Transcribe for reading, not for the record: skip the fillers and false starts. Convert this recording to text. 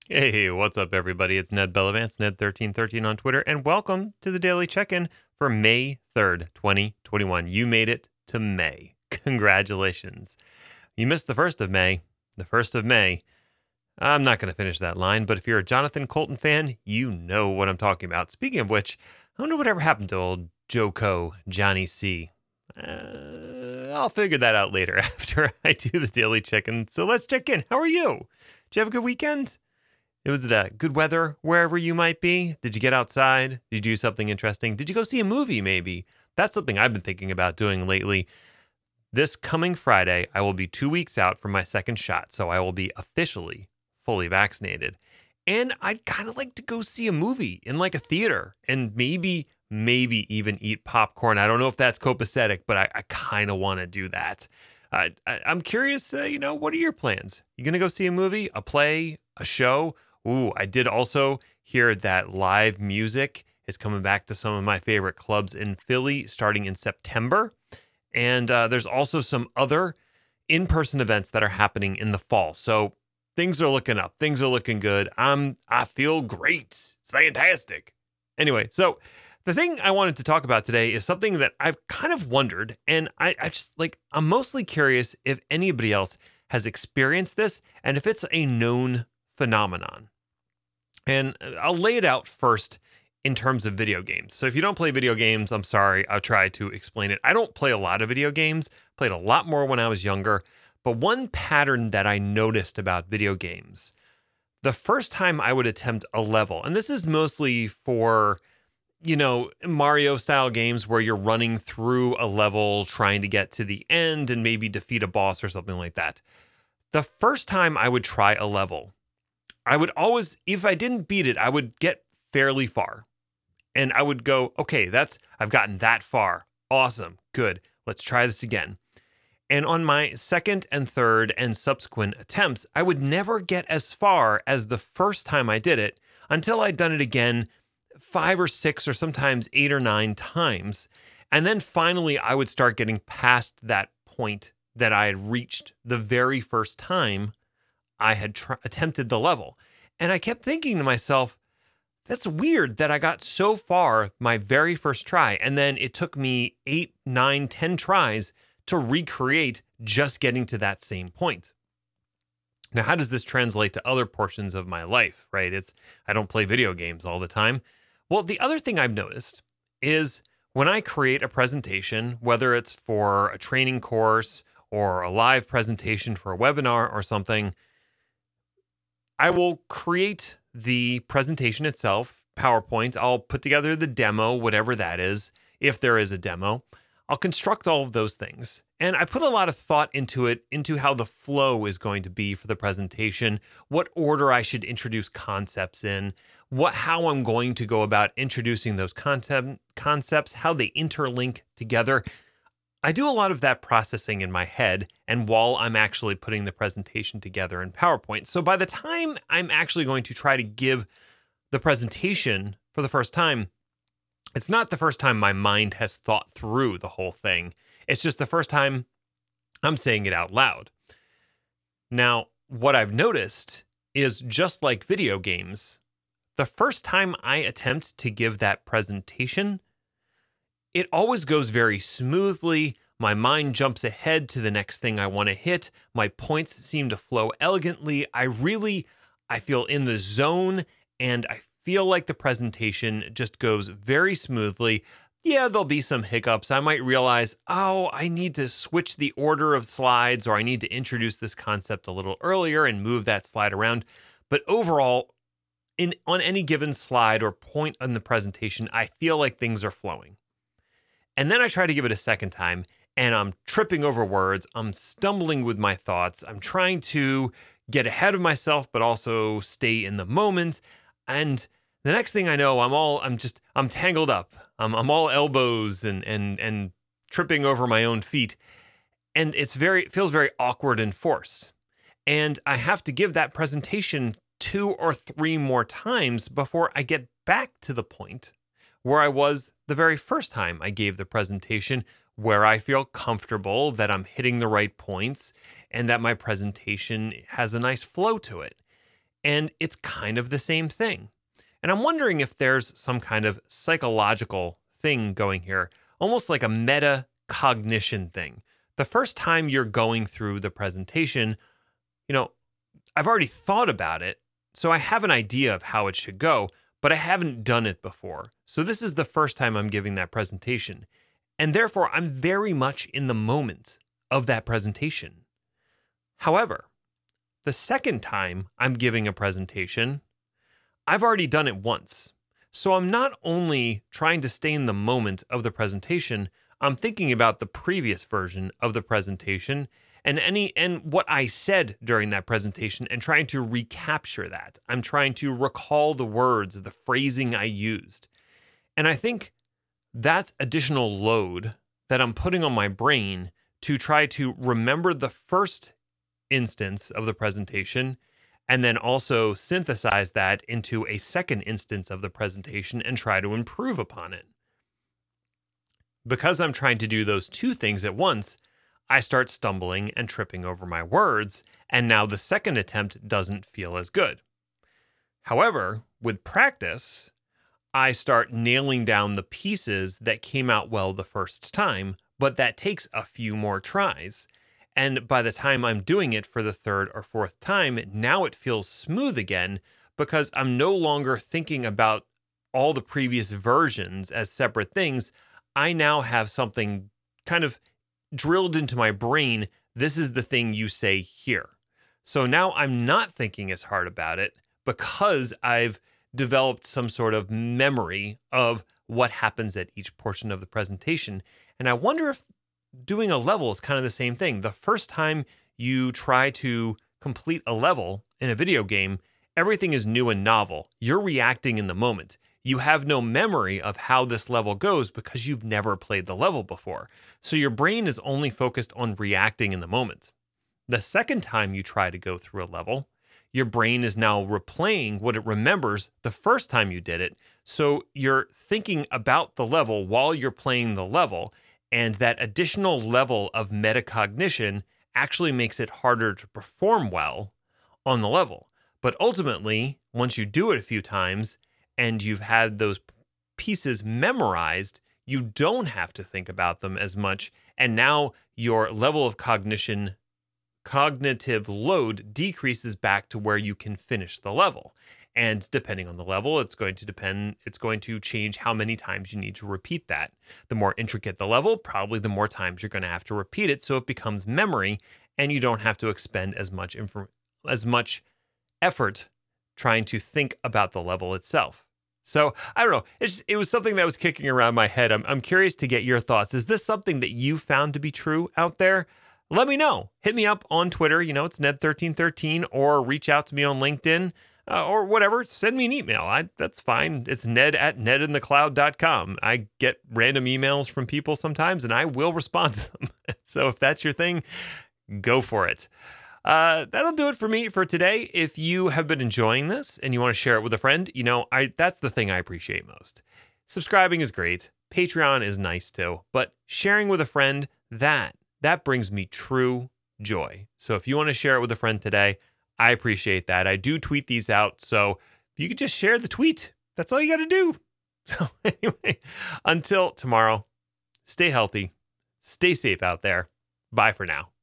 Hey, what's up, everybody? It's Ned Bellavance, Ned1313 on Twitter, and welcome to the Daily Check-In for May 3rd, 2021. You made it to May. Congratulations. You missed the 1st of May. The 1st of May. I'm not going to finish that line, but if you're a Jonathan Colton fan, you know what I'm talking about. Speaking of which, I wonder whatever happened to old Joko, Johnny C. I'll figure that out later after I do the Daily Check-In. So let's check in. How are you? Did you have a good weekend? Was it good weather wherever you might be? Did you get outside? Did you do something interesting? Did you go see a movie maybe? That's something I've been thinking about doing lately. This coming Friday, I will be 2 weeks out from my second shot, so I will be officially fully vaccinated. And I'd kind of like to go see a movie in like a theater and maybe even eat popcorn. I don't know if that's copacetic, but I kind of want to do that. I'm curious, what are your plans? You going to go see a movie, a play, a show? Ooh, I did also hear that live music is coming back to some of my favorite clubs in Philly starting in September. And there's also some other in-person events that are happening in the fall. So things are looking up. Things are looking good. I feel great. It's fantastic. Anyway, so the thing I wanted to talk about today is something that I've kind of wondered, and I'm mostly curious if anybody else has experienced this and if it's a known phenomenon. And I'll lay it out first in terms of video games. So if you don't play video games, I'm sorry, I'll try to explain it. I don't play a lot of video games, played a lot more when I was younger. But one pattern that I noticed about video games, the first time I would attempt a level, and this is mostly for, Mario style games where you're running through a level trying to get to the end and maybe defeat a boss or something like that. The first time I would try a level, I would always, if I didn't beat it, I would get fairly far. And I would go, okay, I've gotten that far. Awesome. Good. Let's try this again. And on my second and third and subsequent attempts, I would never get as far as the first time I did it until I'd done it again 5 or 6 or sometimes 8 or 9 times. And then finally, I would start getting past that point that I had reached the very first time I had attempted the level. And I kept thinking to myself, that's weird that I got so far my very first try. And then it took me 8, 9, 10 tries to recreate just getting to that same point. Now, how does this translate to other portions of my life, right? I don't play video games all the time. Well, the other thing I've noticed is when I create a presentation, whether it's for a training course or a live presentation for a webinar or something, I will create the presentation itself, PowerPoint. I'll put together the demo, whatever that is, if there is a demo. I'll construct all of those things. And I put a lot of thought into it, into how the flow is going to be for the presentation, what order I should introduce concepts in, how I'm going to go about introducing those concepts, how they interlink together. I do a lot of that processing in my head and while I'm actually putting the presentation together in PowerPoint. So by the time I'm actually going to try to give the presentation for the first time, it's not the first time my mind has thought through the whole thing. It's just the first time I'm saying it out loud. Now, what I've noticed is just like video games, the first time I attempt to give that presentation, it always goes very smoothly. My mind jumps ahead to the next thing I want to hit. My points seem to flow elegantly. I feel in the zone, and I feel like the presentation just goes very smoothly. Yeah, there'll be some hiccups. I might realize, I need to switch the order of slides, or I need to introduce this concept a little earlier and move that slide around. But overall, on any given slide or point on the presentation, I feel like things are flowing. And then I try to give it a second time, and I'm tripping over words. I'm stumbling with my thoughts. I'm trying to get ahead of myself, but also stay in the moment. And the next thing I know, I'm tangled up. I'm all elbows and tripping over my own feet. And it feels very awkward and forced. And I have to give that presentation 2 or 3 more times before I get back to the point where I was the very first time I gave the presentation, where I feel comfortable that I'm hitting the right points and that my presentation has a nice flow to it. And it's kind of the same thing. And I'm wondering if there's some kind of psychological thing going here, almost like a metacognition thing. The first time you're going through the presentation, I've already thought about it, so I have an idea of how it should go, but I haven't done it before. So this is the first time I'm giving that presentation. And therefore, I'm very much in the moment of that presentation. However, the second time I'm giving a presentation, I've already done it once. So I'm not only trying to stay in the moment of the presentation, I'm thinking about the previous version of the presentation and what I said during that presentation and trying to recapture that. I'm trying to recall the words, the phrasing I used. And I think that's additional load that I'm putting on my brain to try to remember the first instance of the presentation and then also synthesize that into a second instance of the presentation and try to improve upon it. Because I'm trying to do those two things at once, I start stumbling and tripping over my words, and now the second attempt doesn't feel as good. However, with practice, I start nailing down the pieces that came out well the first time, but that takes a few more tries. And by the time I'm doing it for the third or fourth time, now it feels smooth again because I'm no longer thinking about all the previous versions as separate things. I now have something kind of drilled into my brain. This is the thing you say here. So now I'm not thinking as hard about it because I've developed some sort of memory of what happens at each portion of the presentation. And I wonder if doing a level is kind of the same thing. The first time you try to complete a level in a video game, everything is new and novel. You're reacting in the moment. You have no memory of how this level goes because you've never played the level before. So your brain is only focused on reacting in the moment. The second time you try to go through a level, your brain is now replaying what it remembers the first time you did it. So you're thinking about the level while you're playing the level, and that additional level of metacognition actually makes it harder to perform well on the level. But ultimately, once you do it a few times and you've had those pieces memorized, you don't have to think about them as much. And now your level of cognitive load decreases back to where you can finish the level. And depending on the level, it's going to change how many times you need to repeat that. The more intricate the level, probably the more times you're going to have to repeat it. So it becomes memory and you don't have to expend as much effort trying to think about the level itself. So I don't know. It was something that was kicking around my head. I'm curious to get your thoughts. Is this something that you found to be true out there? Let me know. Hit me up on Twitter. It's Ned1313, or reach out to me on LinkedIn. Or whatever, send me an email. That's fine. It's ned@nedinthecloud.com. I get random emails from people sometimes, and I will respond to them. So if that's your thing, go for it. That'll do it for me for today. If you have been enjoying this and you want to share it with a friend, that's the thing I appreciate most. Subscribing is great. Patreon is nice too. But sharing with a friend, that brings me true joy. So if you want to share it with a friend today, I appreciate that. I do tweet these out, so if you could just share the tweet, that's all you got to do. So anyway, until tomorrow, stay healthy, stay safe out there. Bye for now.